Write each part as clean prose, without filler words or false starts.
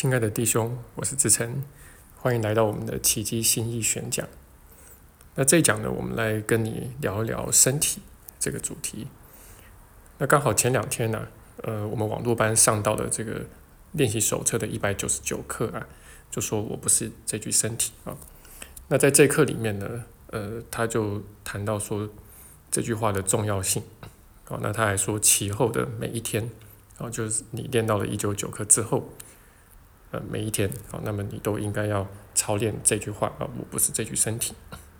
亲爱的弟兄，我是志成，欢迎来到我们的奇迹心意选讲。那这一讲呢，我们来跟你聊一聊身体这个主题。那刚好前2天呢，我们网络班上到的这个练习手册的199课啊，就说我不是这具身体啊。那在这课里面呢，他就谈到说这句话的重要性。那他还说其后的每一天，就是你练到了199课之后。每一天，那么你都应该要操练这句话我不是这具身体。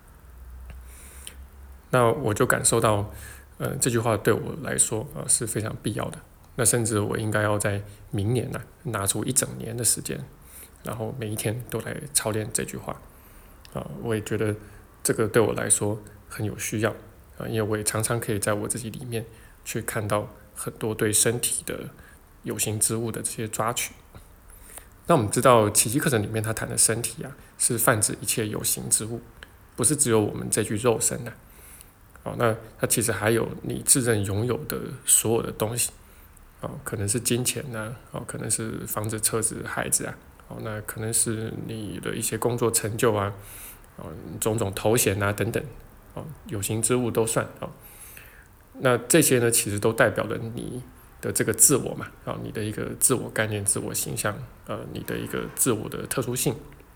那我就感受到，这句话对我来说是非常必要的。那甚至我应该要在明年拿出1整年的时间，然后每一天都来操练这句话。我也觉得这个对我来说很有需要因为我也常常可以在我自己里面去看到很多对身体的有形之物的这些抓取。那我们知道奇迹课程里面他谈的身体是泛指一切有形之物，不是只有我们这具肉身那它其实还有你自认拥有的所有的东西可能是金钱可能是房子、车子、孩子那可能是你的一些工作成就种种头衔等等有形之物都算那这些呢，其实都代表了你的这个自我嘛你的一个自我概念、自我形象你的一个自我的特殊性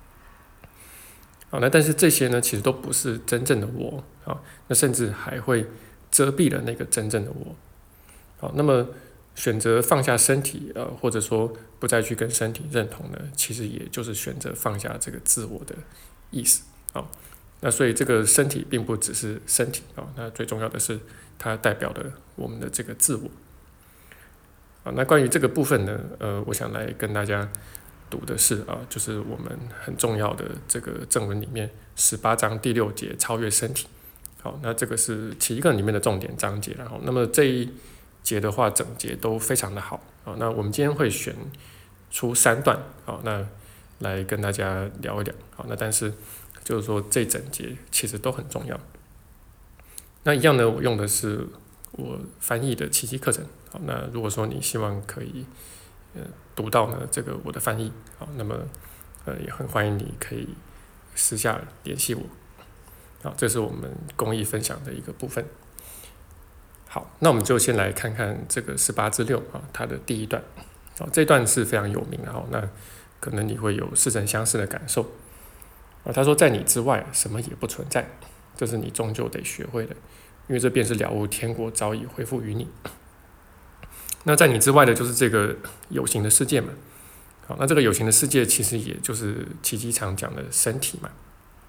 那但是这些呢，其实都不是真正的我那甚至还会遮蔽了那个真正的我那么选择放下身体或者说不再去跟身体认同呢，其实也就是选择放下这个自我的意思那所以这个身体并不只是身体那最重要的是它代表了我们的这个自我那关于这个部分呢，我想来跟大家读的是就是我们很重要的这个正文里面18章第6节超越身体。那这个是奇迹课里面的重点章节了那么这一节的话，整节都非常的好那我们今天会选出3段那来跟大家聊一聊那但是就是说这整节其实都很重要。那一样呢，我用的是我翻译的奇迹课程那如果说你希望可以读到呢这个我的翻译那么也很欢迎你可以私下联系我这是我们公益分享的一个部分。好，那我们就先来看看这个18至6它的第一段这段是非常有名的那可能你会有似曾相识的感受他说在你之外什么也不存在，这是你终究得学会的，因为这便是了悟天国早已恢复于你。那在你之外的就是这个有形的世界嘛那这个有形的世界其实也就是奇迹常讲的身体嘛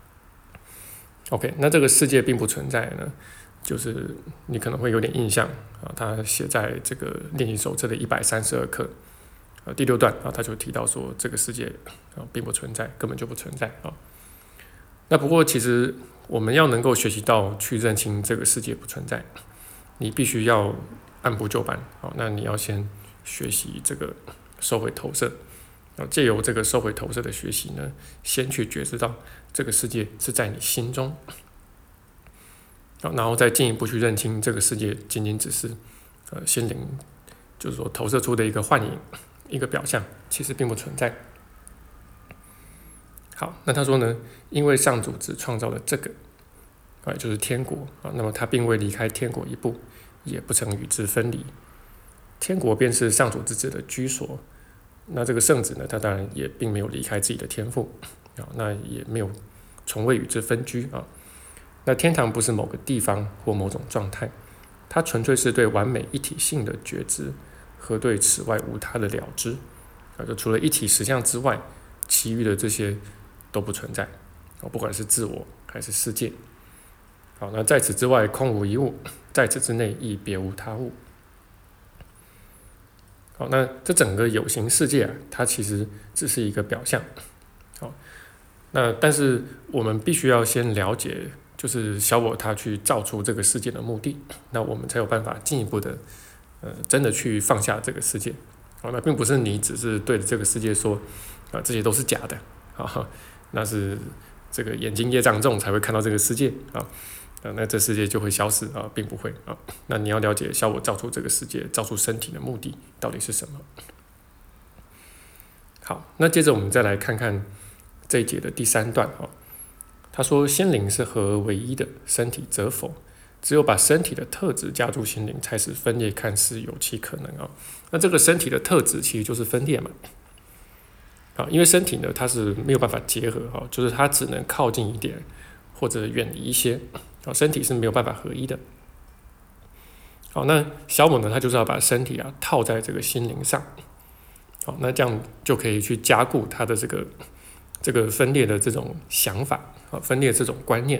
OK， 那这个世界并不存在呢，就是你可能会有点印象他写在这个练习手册的132课第6段他就提到说这个世界并不存在，根本就不存在那不过其实我们要能够学习到去认清这个世界不存在，你必须要按部就班那你要先学习这个收回投射借由这个收回投射的学习呢，先去觉知到这个世界是在你心中然后再进一步去认清这个世界仅仅只是心灵就是说投射出的一个幻影，一个表象，其实并不存在。好，那他说呢，因为上主只创造了这个就是天国那么他并未离开天国一步，也不曾与之分离，天国便是上主之子的居所。那这个圣子呢，他当然也并没有离开自己的天父那也没有从未与之分居那天堂不是某个地方或某种状态，它纯粹是对完美一体性的觉知和对此外无他的了知就除了一体实相之外，其余的这些都不存在不管是自我还是世界那在此之外空无一物，在此之内亦别无他物那这整个有形世界它其实只是一个表象那但是我们必须要先了解就是小我他去造出这个世界的目的，那我们才有办法进一步的真的去放下这个世界那并不是你只是对着这个世界说这些都是假的那是这个眼睛业障重才会看到这个世界那这世界就会消失并不会那你要了解小我造出这个世界、造出身体的目的到底是什么。 好，那接着我们再来看看这一节的第3段他说心灵是合而为一的，身体则否。只有把身体的特质加诸心灵，才使分裂看似有其可能那这个身体的特质其实就是分裂嘛因为身体呢它是没有办法结合就是它只能靠近一点或者远离一些身体是没有办法合一的。好，那小我呢，它就是要把身体套在这个心灵上，好，那这样就可以去加固它的这个分裂的这种想法分裂这种观念。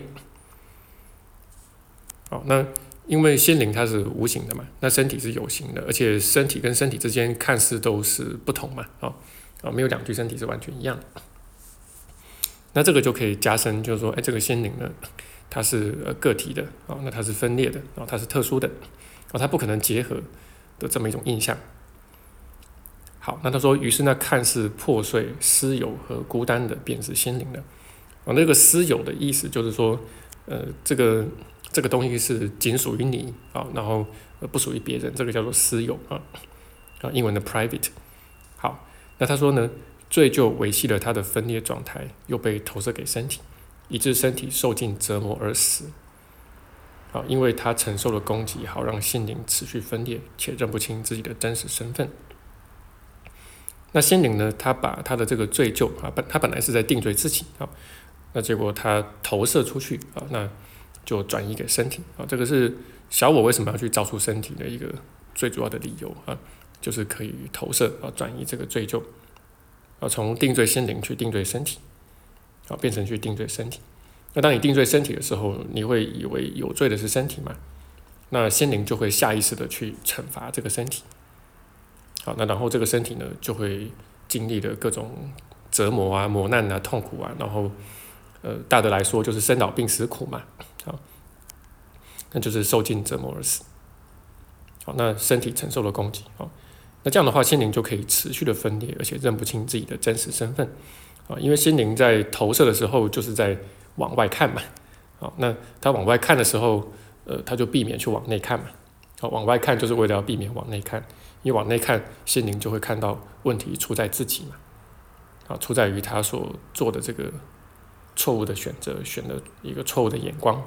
好，那因为心灵它是无形的嘛，那身体是有形的，而且身体跟身体之间看似都是不同嘛没有2具身体是完全一样的。那这个就可以加深，就是说这个心灵呢它是个体的那它是分裂的它是特殊的它不可能结合的这么一种印象。好，那他说于是那看似破碎私有和孤单的便是心灵的那个私有的意思就是说这个东西是仅属于你然后不属于别人，这个叫做私有英文的 private。 好，那他说呢罪就维系了他的分裂状态，又被投射给身体，以致身体受尽折磨而死因为他承受了攻击，好让心灵持续分裂，且认不清自己的真实身份。那心灵呢，他把他的这个罪疚他本来是在定罪自己那结果他投射出去那就转移给身体这个是小我为什么要去造出身体的一个最主要的理由就是可以投射转移这个罪疚从定罪心灵去定罪身体变成去定罪身体。那当你定罪身体的时候，你会以为有罪的是身体嘛？那心灵就会下意识的去惩罚这个身体那然后这个身体呢就会经历了各种折磨磨难痛苦然后大的来说就是生老病死苦嘛那就是受尽折磨而死那身体承受了攻击那这样的话心灵就可以持续的分裂，而且认不清自己的真实身份因为心灵在投射的时候就是在往外看嘛那他往外看的时候他就避免去往内看嘛往外看就是为了要避免往内看，因为往内看心灵就会看到问题出在自己嘛出在于他所做的这个错误的选择，选了一个错误的眼光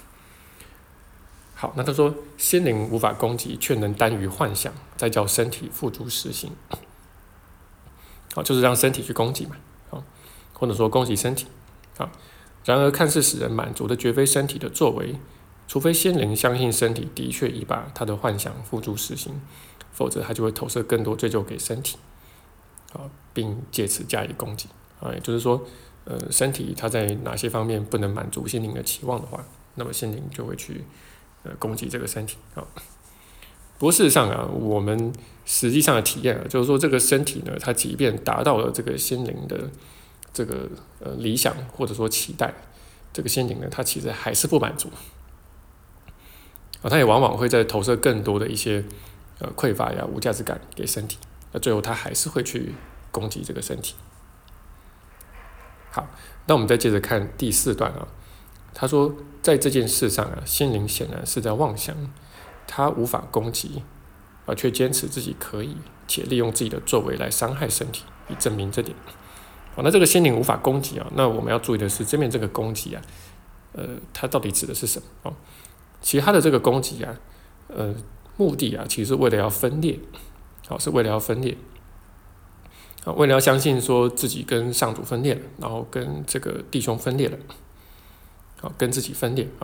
好，那他说心灵无法攻击，却能耽于幻想，再叫身体付诸实行就是让身体去攻击嘛或者说攻击身体然而看似使人满足的绝非身体的作为，除非心灵相信身体的确已把他的幻想付诸实行，否则他就会投射更多罪疚给身体并借此加以攻击也就是说身体它在哪些方面不能满足心灵的期望的话，那么心灵就会去攻击这个身体不过事实上我们实际上的体验就是说这个身体呢，它即便达到了这个心灵的这个理想或者说期待，这个心灵呢，它其实还是不满足它也往往会再投射更多的一些匮乏无价值感给身体，那最后它还是会去攻击这个身体。好，那我们再接着看第4段他说在这件事上心灵显然是在妄想，他无法攻击却坚持自己可以，且利用自己的作为来伤害身体，以证明这点那这个心灵无法攻击那我们要注意的是这边这个攻击它到底指的是什么其实它的这个攻击目的其实是为了要分裂是为了要分裂为了要相信说自己跟上主分裂了，然后跟这个弟兄分裂了跟自己分裂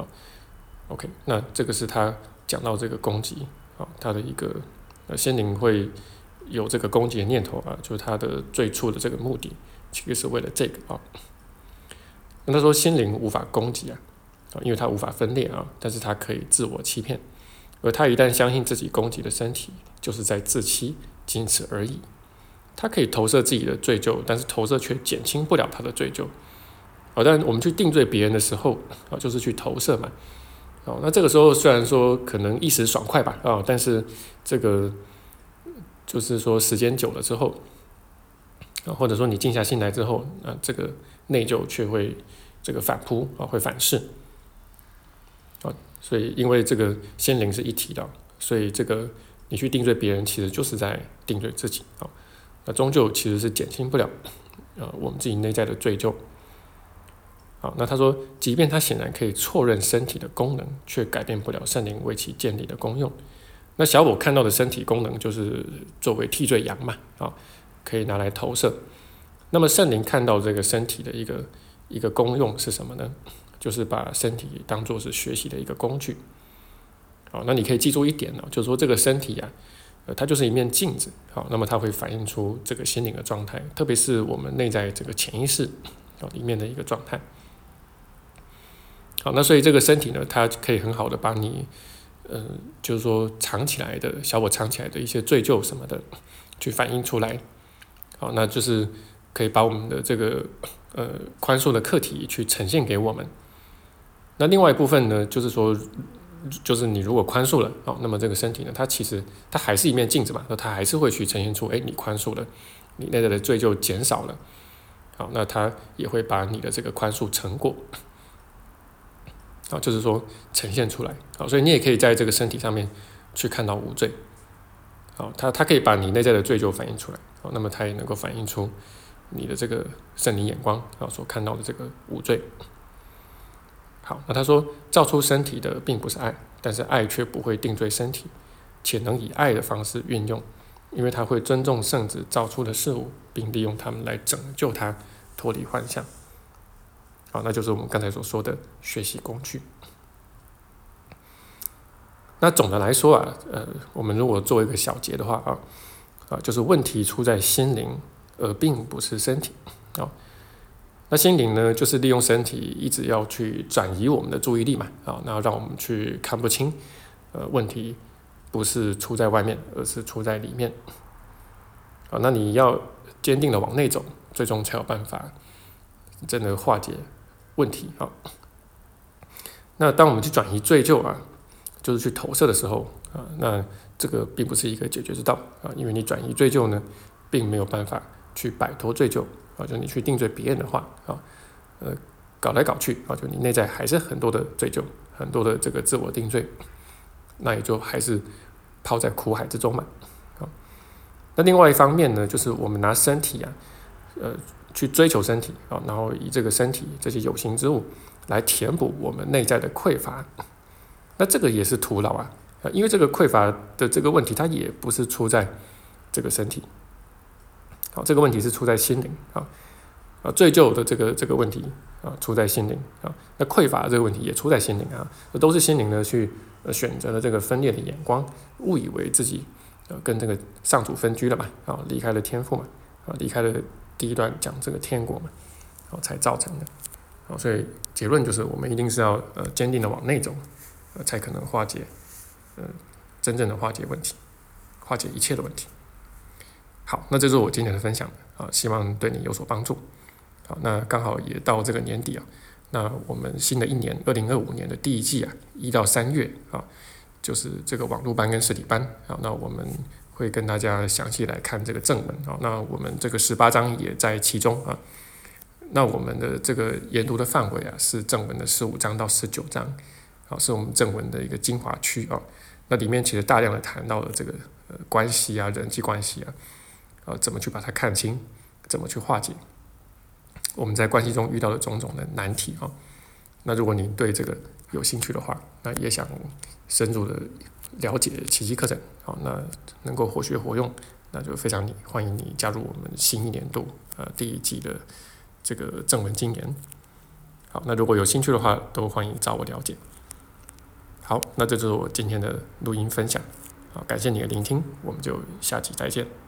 OK， 那这个是他讲到这个攻击他的一个心灵会有这个攻击的念头就是他的最初的这个目的其实是为了这个那他说心灵无法攻击因为他无法分裂但是他可以自我欺骗，而他一旦相信自己攻击的身体就是在自欺，仅此而已。他可以投射自己的罪疚，但是投射却减轻不了他的罪疚但我们去定罪别人的时候就是去投射嘛那这个时候虽然说可能一时爽快吧但是这个就是说时间久了之后或者说你静下心来之后这个内疚却会这个反扑会反噬所以因为这个心灵是一体的，所以这个你去定罪别人其实就是在定罪自己终究其实是减轻不了我们自己内在的罪疚。好，那他说，即便他显然可以错认身体的功能，却改变不了圣灵为其建立的功用。那小我看到的身体功能就是作为替罪羊嘛，可以拿来投射。那么圣灵看到这个身体的一个功用是什么呢？就是把身体当作是学习的一个工具。好，那你可以记住一点就是说这个身体它就是一面镜子。好，那么它会反映出这个心灵的状态，特别是我们内在这个潜意识里面的一个状态。好，那所以这个身体呢，它可以很好的把你就是说藏起来的小我藏起来的一些罪疚什么的去反映出来。好，那就是可以把我们的这个宽恕的课题去呈现给我们。那另外一部分呢，就是说，就是你如果宽恕了，那么这个身体呢，它其实它还是一面镜子嘛，它还是会去呈现出，你宽恕了，你内在的罪疚减少了。好，那它也会把你的这个宽恕成果就是说呈现出来。好，所以你也可以在这个身体上面去看到无罪。好，它可以把你内在的罪疚反映出来。好，那么它也能够反映出你的这个圣灵眼光所看到的这个无罪。好，那他说，造出身体的并不是爱，但是爱却不会定罪身体，且能以爱的方式运用，因为他会尊重圣子造出的事物，并利用它们来拯救他脱离幻象。好，那就是我们刚才所说的学习工具。那总的来说我们如果做一个小结的话就是问题出在心灵，而并不是身体。那心灵呢，就是利用身体一直要去转移我们的注意力嘛，然后让我们去看不清问题不是出在外面，而是出在里面。那你要坚定的往内走，最终才有办法真的化解问题。那当我们去转移罪疚就是去投射的时候那这个并不是一个解决之道因为你转移罪疚呢，并没有办法去摆脱罪疚就你去定罪别人的话搞来搞去就你内在还是很多的罪疚，很多的这个自我定罪，那也就还是泡在苦海之中嘛。那另外一方面呢，就是我们拿身体去追求身体然后以这个身体这些有形之物来填补我们内在的匮乏，那这个也是徒劳因为这个匮乏的这个问题，它也不是出在这个身体，这个问题是出在心灵罪疚的这个问题出在心灵那匮乏的这个问题也出在心灵都是心灵呢去选择了这个分裂的眼光，误以为自己跟这个上主分居了嘛离开了天父嘛离开了第一段讲这个天国嘛才造成的所以结论就是我们一定是要坚定的往内走才可能化解真正的化解问题，化解一切的问题。好，那这是我今天的分享希望对你有所帮助。好，那刚好也到这个年底那我们新的一年2025年的第一季1到3月就是这个网络班跟实体班那我们会跟大家详细来看这个正文那我们这个18章也在其中那我们的这个研读的范围是正文的15章到19章是我们正文的一个精华区那里面其实大量的谈到了这个关系人际关系怎么去把它看清，怎么去化解我们在关系中遇到的种种的难题那如果你对这个有兴趣的话，那也想深入的了解奇迹课程那能够活学活用，那就非常欢迎你加入我们新一年度第一季的这个正文精研。好，那如果有兴趣的话，都欢迎找我了解。好，那这就是我今天的录音分享感谢你的聆听，我们就下期再见。